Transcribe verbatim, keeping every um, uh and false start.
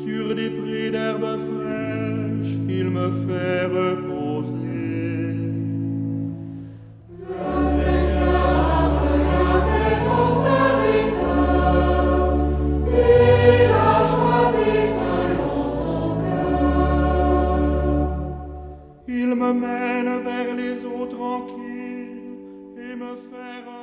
Sur des prés d'herbes fraîches, il me fait reposer. Le Seigneur a regardé son serviteur, il a choisi selon son cœur. Il me mène vers les eaux tranquilles et me fait